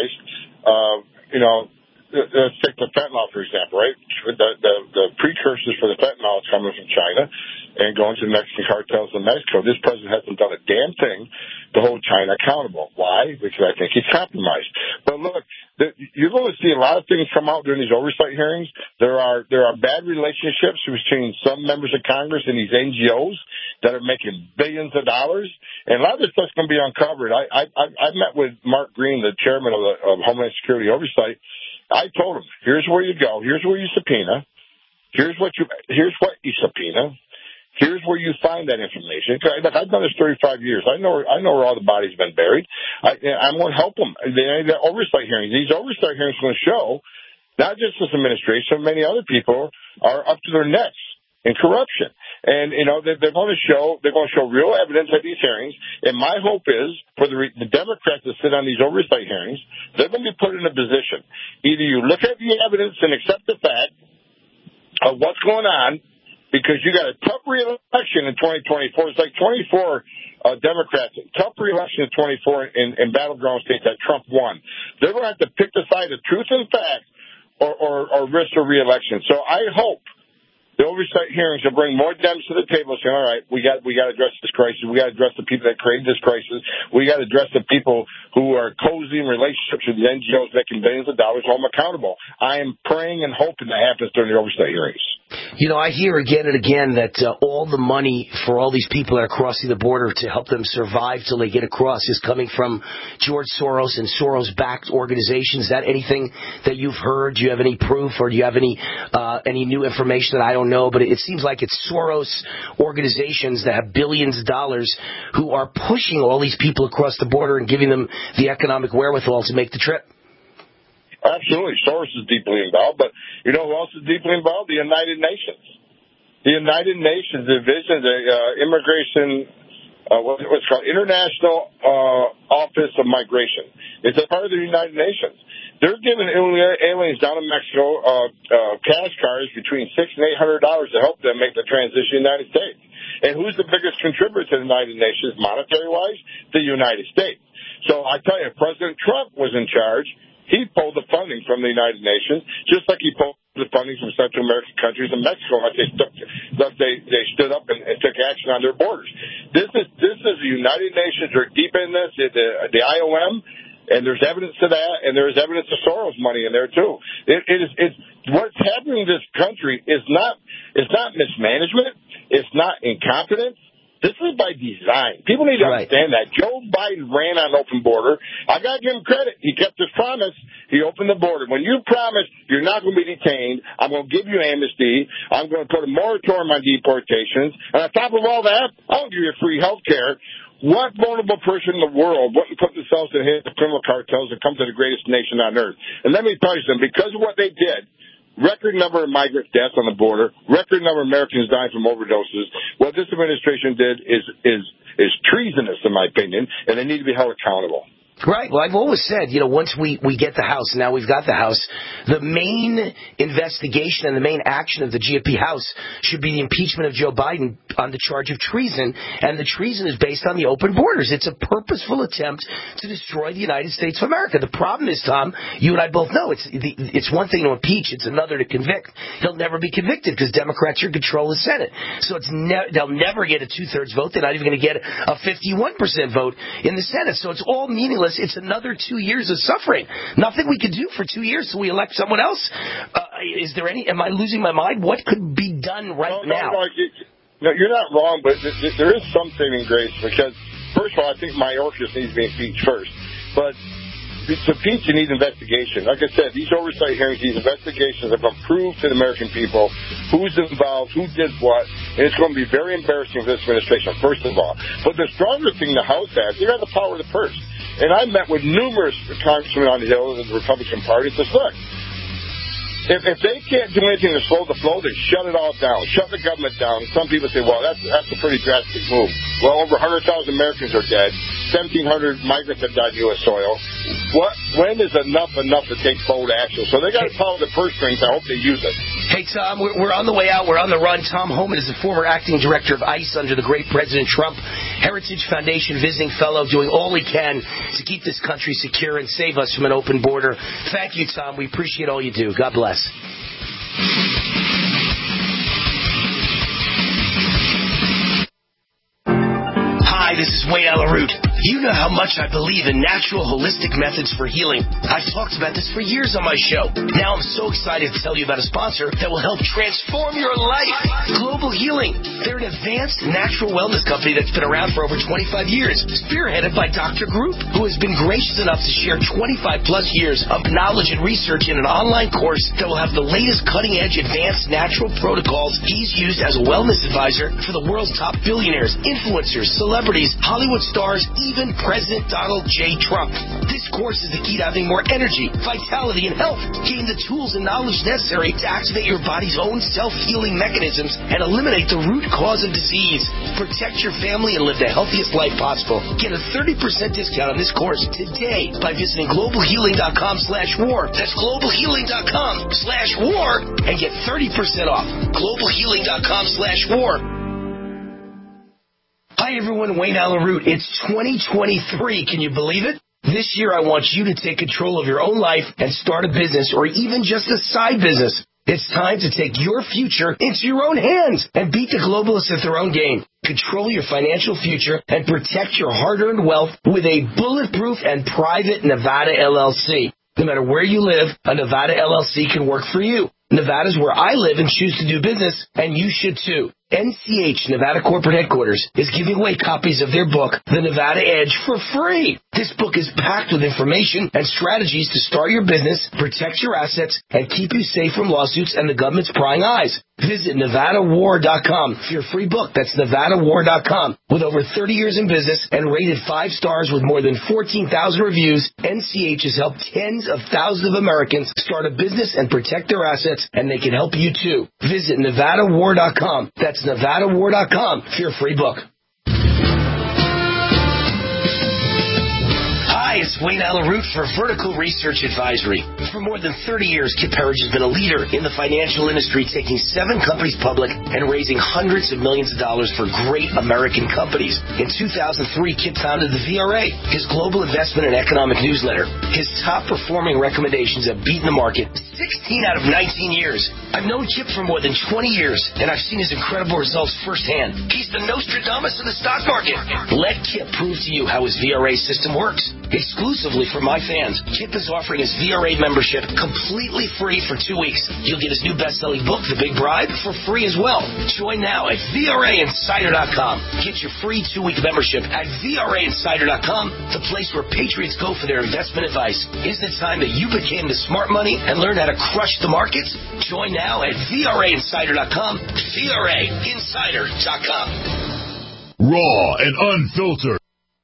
compromised. Let's take the fentanyl, for example, right? The precursors for the fentanyl is coming from China and going to the Mexican cartels in Mexico. This president hasn't done a damn thing to hold China accountable. Why? Because I think he's compromised. But look, you're going to see a lot of things come out during these oversight hearings. There are bad relationships between some members of Congress and these NGOs that are making billions of dollars. And a lot of this stuff's going to be uncovered. I met with Mark Green, the chairman of Homeland Security Oversight. I told him, here's where you go. Here's where you subpoena. Here's what you subpoena. Here's where you find that information. I've done this 35 years. I know where all the bodies have been buried. I'm going to help them. The oversight hearings. These oversight hearings are going to show not just this administration, many other people are up to their necks in corruption. And, they're going to show real evidence at these hearings. And my hope is for the Democrats to sit on these oversight hearings, they're going to be put in a position. Either you look at the evidence and accept the fact of what's going on, because you got a tough re-election in 2024. It's like 24 Democrats, tough re-election in 24 in battleground states that Trump won. They're going to have to pick the side of truth and fact or risk a re-election. So I hope the oversight hearings will bring more Dems to the table, saying, all right, we got to address this crisis. We got to address the people that created this crisis. We got to address the people who are cozying relationships with the NGOs making billions of dollars, hold them accountable. I am praying and hoping that happens during the oversight hearings. I hear again and again that all the money for all these people that are crossing the border to help them survive till they get across is coming from George Soros and Soros-backed organizations. Is that anything that you've heard? Do you have any proof, or do you have any new information that I don't know? But it seems like it's Soros organizations that have billions of dollars who are pushing all these people across the border and giving them the economic wherewithal to make the trip. Absolutely. Soros is deeply involved, but you know who else is deeply involved? The United Nations. The United Nations Division, the Immigration, what's called International Office of Migration. It's a part of the United Nations. They're giving aliens down in Mexico cash cards between $600 and $800 to help them make the transition to the United States. And who's the biggest contributor to the United Nations, monetary-wise? The United States. So I tell you, if President Trump was in charge, he pulled the funding from the United Nations, just like he pulled the funding from Central American countries and Mexico, like they stood up and took action on their borders. This is the United Nations are deep in this. The IOM, And there's evidence to that, and there's evidence of Soros money in there too. It's what's happening in this country is not mismanagement. It's not incompetence. This is by design. People need to understand that. Joe Biden ran on open border. I got to give him credit. He kept his promise. He opened the border. When you promise you're not going to be detained, I'm going to give you amnesty. I'm going to put a moratorium on deportations. And on top of all that, I'll give you free health care. What vulnerable person in the world wouldn't put themselves in the hands of criminal cartels and come to the greatest nation on earth? And let me tell you something. Because of what they did, record number of migrant deaths on the border, record number of Americans dying from overdoses. What this administration did is treasonous, in my opinion, and they need to be held accountable. Right. Well, I've always said, once we get the House, now we've got the House, the main investigation and the main action of the GOP House should be the impeachment of Joe Biden on the charge of treason. And the treason is based on the open borders. It's a purposeful attempt to destroy the United States of America. The problem is, Tom, you and I both know it's one thing to impeach. It's another to convict. He'll never be convicted because Democrats are in control of the Senate. So they'll never get a 2/3 vote. They're not even going to get a 51% vote in the Senate. So it's all meaningless. It's another 2 years of suffering. Nothing we could do for 2 years, so we elect someone else. Am I losing my mind? What could be done now? No, you're not wrong, but there is some saving grace because, first of all, I think Mayorkas needs to be impeached first. But to impeach, you need investigation. Like I said, these oversight hearings, these investigations have been proved to the American people who's involved, who did what, and it's going to be very embarrassing for this administration, first of all. But the stronger thing the House has, they have the power of the purse. And I met with numerous congressmen on the Hill of the Republican Party. Says, look, if they can't do anything to slow the flow, they shut it all down, shut the government down. Some people say, well, that's a pretty drastic move. Well, over 100,000 Americans are dead. 1,700 migrants have died on U.S. soil. When is enough to take bold action? So they got to follow the purse strings. I hope they use it. Hey, Tom, we're on the way out. We're on the run. Tom Homan is the former acting director of ICE under the great President Trump. Heritage Foundation visiting fellow, doing all he can to keep this country secure and save us from an open border. Thank you, Tom. We appreciate all you do. God bless. Hi, this is Wayne Alaroot. You know how much I believe in natural, holistic methods for healing. I've talked about this for years on my show. Now I'm so excited to tell you about a sponsor that will help transform your life. Global Healing. They're an advanced natural wellness company that's been around for over 25 years, spearheaded by Dr. Group, who has been gracious enough to share 25-plus years of knowledge and research in an online course that will have the latest cutting-edge advanced natural protocols he's used as a wellness advisor for the world's top billionaires, influencers, celebrities, Hollywood stars, even President Donald J. Trump. This course is the key to having more energy, vitality, and health. Gain the tools and knowledge necessary to activate your body's own self-healing mechanisms and eliminate the root cause of disease. Protect your family and live the healthiest life possible. Get a 30% discount on this course today by visiting globalhealing.com/war. That's globalhealing.com/war and get 30% off. globalhealing.com/war. Hi, everyone. Wayne Alaroot. It's 2023. Can you believe it? This year, I want you to take control of your own life and start a business or even just a side business. It's time to take your future into your own hands and beat the globalists at their own game. Control your financial future and protect your hard-earned wealth with a bulletproof and private Nevada LLC. No matter where you live, a Nevada LLC can work for you. Nevada's where I live and choose to do business, and you should too. NCH, Nevada Corporate Headquarters, is giving away copies of their book, The Nevada Edge, for free. This book is packed with information and strategies to start your business, protect your assets, and keep you safe from lawsuits and the government's prying eyes. Visit NevadaWar.com for your free book. That's NevadaWar.com. With over 30 years in business and rated 5 stars with more than 14,000 reviews, NCH has helped tens of thousands of Americans start a business and protect their assets, and they can help you too. Visit NevadaWar.com. That's NevadaWar.com for your free book. Hi, it's Wayne Alaroot for Vertical Research Advisory. For more than 30 years, Kip Herriage has been a leader in the financial industry, taking 7 companies public and raising hundreds of millions of dollars for great American companies. In 2003, Kip founded the VRA, his global investment and economic newsletter. His top-performing recommendations have beaten the market 16 out of 19 years. I've known Kip for more than 20 years, and I've seen his incredible results firsthand. He's the Nostradamus of the stock market. Let Kip prove to you how his VRA system works. Exclusively for my fans, Kip is offering his VRA membership completely free for 2 weeks. You'll get his new best-selling book, The Big Bribe, for free as well. Join now at VRAinsider.com. Get your free 2-week membership at VRAinsider.com, the place where patriots go for their investment advice. Isn't it time that you became the smart money and learned how to crush the markets? Join now at VRAinsider.com, VRAinsider.com. Raw and unfiltered.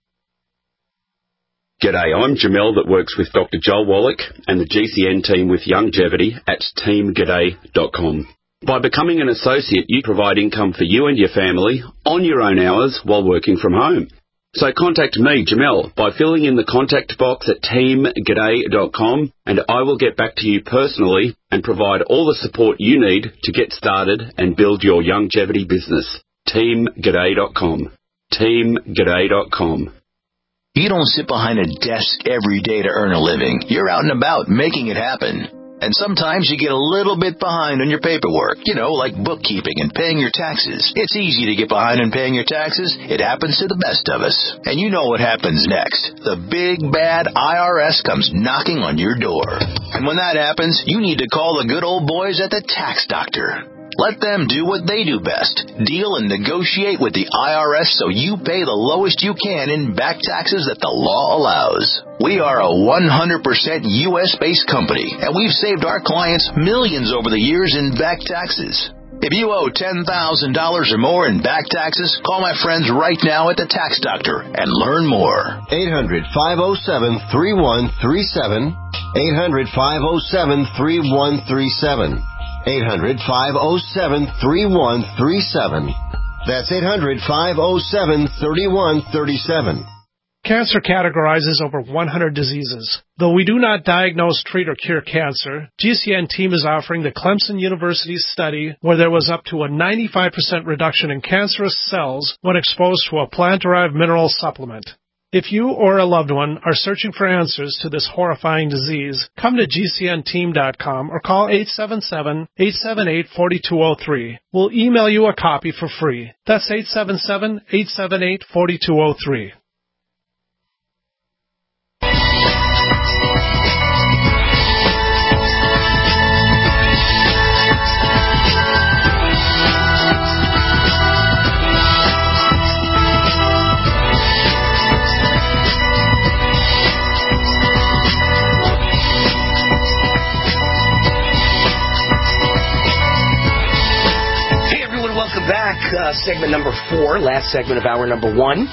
G'day, I'm Jamel that works with Dr. Joel Wallach and the GCN team with Longevity at teamg'day.com. By becoming an associate, you provide income for you and your family on your own hours while working from home. So contact me, Jamel, by filling in the contact box at teamg'day.com, and I will get back to you personally and provide all the support you need to get started and build your longevity business. teamg'day.com. teamg'day.com. You don't sit behind a desk every day to earn a living. You're out and about making it happen. And sometimes you get a little bit behind on your paperwork, like bookkeeping and paying your taxes. It's easy to get behind on paying your taxes. It happens to the best of us. And you know what happens next. The big, bad IRS comes knocking on your door. And when that happens, you need to call the good old boys at the Tax Doctor. Let them do what they do best. Deal and negotiate with the IRS so you pay the lowest you can in back taxes that the law allows. We are a 100% U.S.-based company, and we've saved our clients millions over the years in back taxes. If you owe $10,000 or more in back taxes, call my friends right now at the Tax Doctor and learn more. 800-507-3137. 800-507-3137. 800-507-3137. That's 800-507-3137. Cancer categorizes over 100 diseases. Though we do not diagnose, treat, or cure cancer, GCN team is offering the Clemson University study where there was up to a 95% reduction in cancerous cells when exposed to a plant-derived mineral supplement. If you or a loved one are searching for answers to this horrifying disease, come to GCNteam.com or call 877-878-4203. We'll email you a copy for free. That's 877-878-4203. Back, segment number 4, last segment of hour number 1.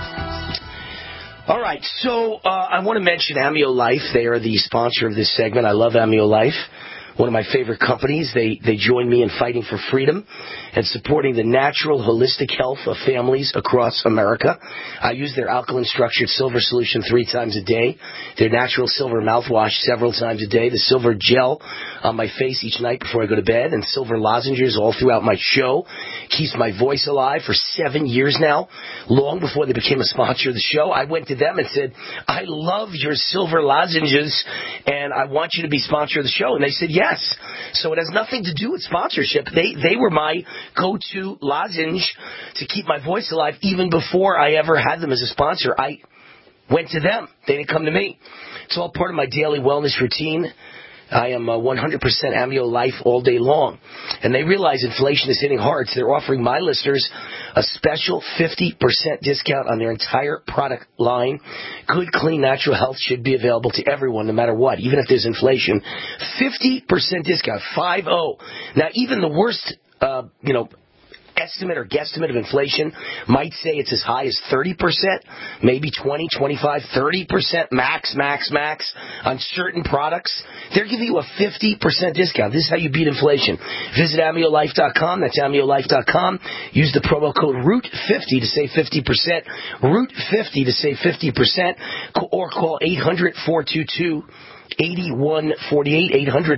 All right, so I want to mention Amio Life. They are the sponsor of this segment. I love Amio Life, one of my favorite companies. They join me in fighting for freedom and supporting the natural, holistic health of families across America. I use their alkaline structured silver solution 3 times a day, their natural silver mouthwash several times a day, the silver gel on my face each night before I go to bed, and silver lozenges all throughout my show. Keeps my voice alive for 7 years now. Long before they became a sponsor of the show, I went to them and said, I love your silver lozenges, and I want you to be sponsor of the show. And they said yes. So it has nothing to do with sponsorship. They were my go-to lozenge to keep my voice alive even before I ever had them as a sponsor. I went to them. They didn't come to me. It's all part of my daily wellness routine. I am 100% Amio Life all day long. And they realize inflation is hitting hard, so they're offering my listeners a special 50% discount on their entire product line. Good, clean, natural health should be available to everyone, no matter what, even if there's inflation. 50% discount, 50. Now, even the worst, estimate or guesstimate of inflation might say it's as high as 30%, maybe 20, 25, 30% max on certain products. They're giving you a 50% discount. This is how you beat inflation. Visit AmioLife.com. That's AmioLife.com. Use the promo code ROOT50 to save 50%. ROOT50 to save 50%. Or call 800-422 8148,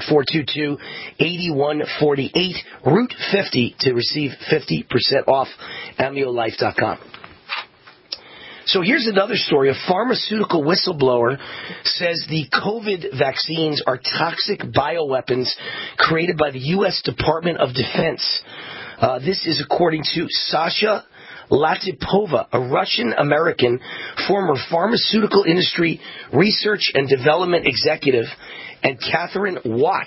800-422-8148, Route 50 to receive 50% off AmioLife.com. So here's another story. A pharmaceutical whistleblower says the COVID vaccines are toxic bioweapons created by the U.S. Department of Defense. This is according to Sasha Latipova, a Russian-American former pharmaceutical industry research and development executive, and Catherine Watt,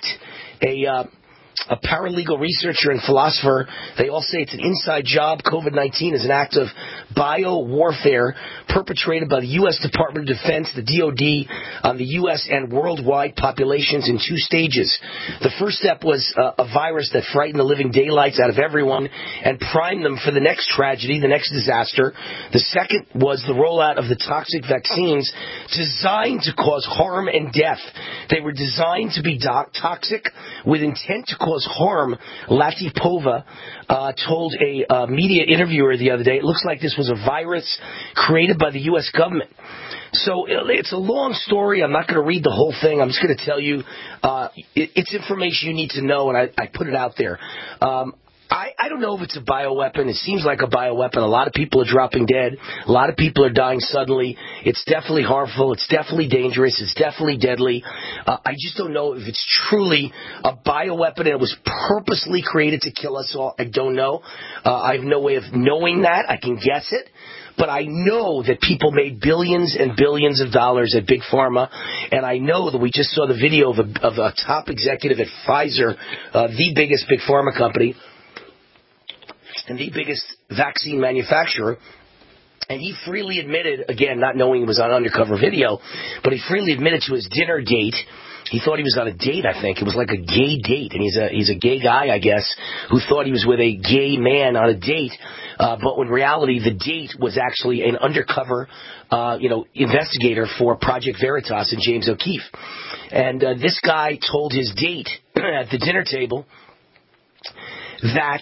a paralegal researcher and philosopher. They all say it's an inside job. COVID-19 is an act of bio-warfare perpetrated by the U.S. Department of Defense, the DoD, on the U.S. and worldwide populations in 2 stages. The first step was a virus that frightened the living daylights out of everyone and primed them for the next tragedy, the next disaster. The second was the rollout of the toxic vaccines designed to cause harm and death. They were designed to be toxic with intent to cause harm. Latipova told a media interviewer the other day, it looks like this was a virus created by the U.S. government. So it's a long story. I'm not going to read the whole thing. I'm just going to tell you it's information you need to know, and I put it out there. I don't know if it's a bioweapon. It seems like a bioweapon. A lot of people are dropping dead. A lot of people are dying suddenly. It's definitely harmful. It's definitely dangerous. It's definitely deadly. I just don't know if it's truly a bioweapon and it was purposely created to kill us all. I don't know. I have no way of knowing that. I can guess it. But I know that people made billions and billions of dollars at Big Pharma, and I know that we just saw the video of a top executive at Pfizer, the biggest Big Pharma company, and the biggest vaccine manufacturer, and he freely admitted, again, not knowing it was on undercover video, but he freely admitted to his dinner date. He thought he was on a date, I think. It was like a gay date, and he's a gay guy, I guess, who thought he was with a gay man on a date, but in reality, the date was actually an undercover, investigator for Project Veritas and James O'Keefe. And this guy told his date at the dinner table that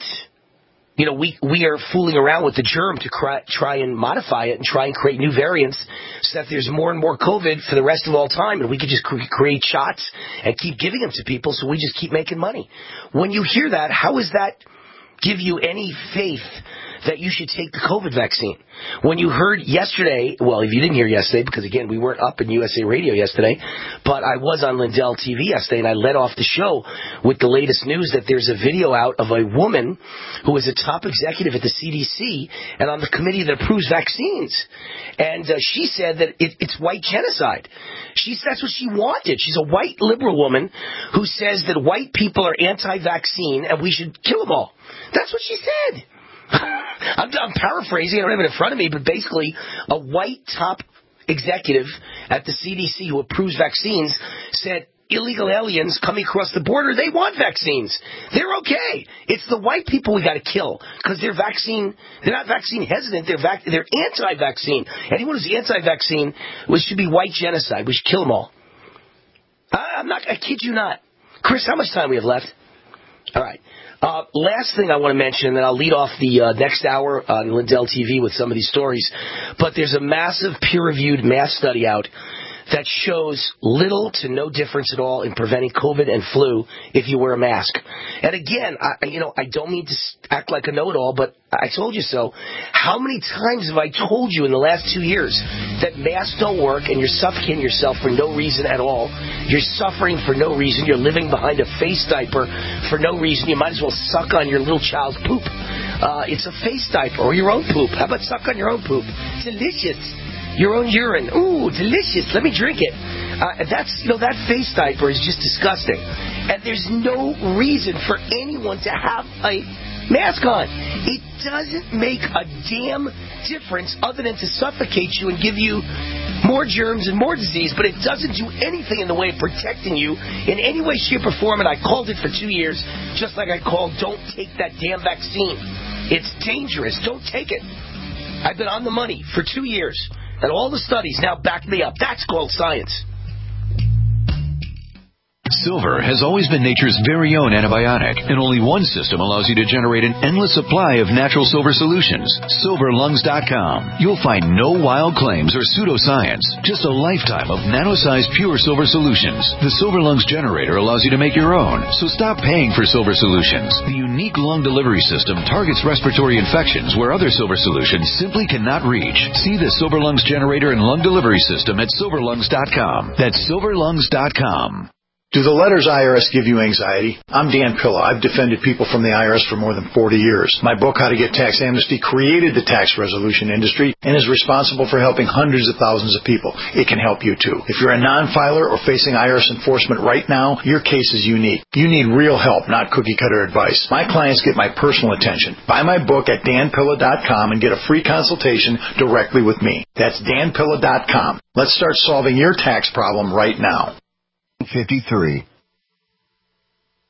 we are fooling around with the germ to try and modify it and try and create new variants so that there's more and more COVID for the rest of all time, and we could just create shots and keep giving them to people so we just keep making money. When you hear that, how does that give you any faith that you should take the COVID vaccine? When you heard yesterday, well, if you didn't hear yesterday, because again, we weren't up in USA Radio yesterday, but I was on Lindell TV yesterday, and I led off the show with the latest news that there's a video out of a woman who is a top executive at the CDC and on the committee that approves vaccines. And she said that it's white genocide. That's what she wanted. She's a white liberal woman who says that white people are anti-vaccine and we should kill them all. That's what she said. I'm paraphrasing. I don't have it in front of me, but basically a white top executive at the CDC who approves vaccines said illegal aliens coming across the border, they want vaccines. They're okay. It's the white people we got to kill because they're not vaccine hesitant. They're anti-vaccine. Anyone who's anti-vaccine should be white genocide. We should kill them all. I kid you not. Chris, how much time we have left? All right. Last thing I want to mention, and then I'll lead off the next hour on Lindell TV with some of these stories, but there's a massive peer-reviewed mass study out that shows little to no difference at all in preventing COVID and flu if you wear a mask. And again, I don't mean to act like a know-it-all, but I told you so. How many times have I told you in the last 2 years that masks don't work and you're suffocating yourself for no reason at all? You're suffering for no reason. You're living behind a face diaper for no reason. You might as well suck on your little child's poop. It's a face diaper or your own poop. How about suck on your own poop? Delicious. Your own urine. Ooh, delicious. Let me drink it. That face diaper is just disgusting. And there's no reason for anyone to have a mask on. It doesn't make a damn difference other than to suffocate you and give you more germs and more disease, but it doesn't do anything in the way of protecting you in any way, shape, or form, and I called it for 2 years, just like I called don't take that damn vaccine. It's dangerous. Don't take it. I've been on the money for 2 years. And all the studies now back me up. That's called science. Silver has always been nature's very own antibiotic, and only one system allows you to generate an endless supply of natural silver solutions. SilverLungs.com. You'll find no wild claims or pseudoscience, just a lifetime of nano-sized pure silver solutions. The Silver Lungs generator allows you to make your own, so stop paying for silver solutions. The unique lung delivery system targets respiratory infections where other silver solutions simply cannot reach. See the Silver Lungs generator and lung delivery system at SilverLungs.com. That's SilverLungs.com. Do the letters IRS give you anxiety? I'm Dan Pilla. I've defended people from the IRS for more than 40 years. My book, How to Get Tax Amnesty, created the tax resolution industry and is responsible for helping hundreds of thousands of people. It can help you too. If you're a non-filer or facing IRS enforcement right now, your case is unique. You need real help, not cookie-cutter advice. My clients get my personal attention. Buy my book at danpilla.com and get a free consultation directly with me. That's danpilla.com. Let's start solving your tax problem right now. 53.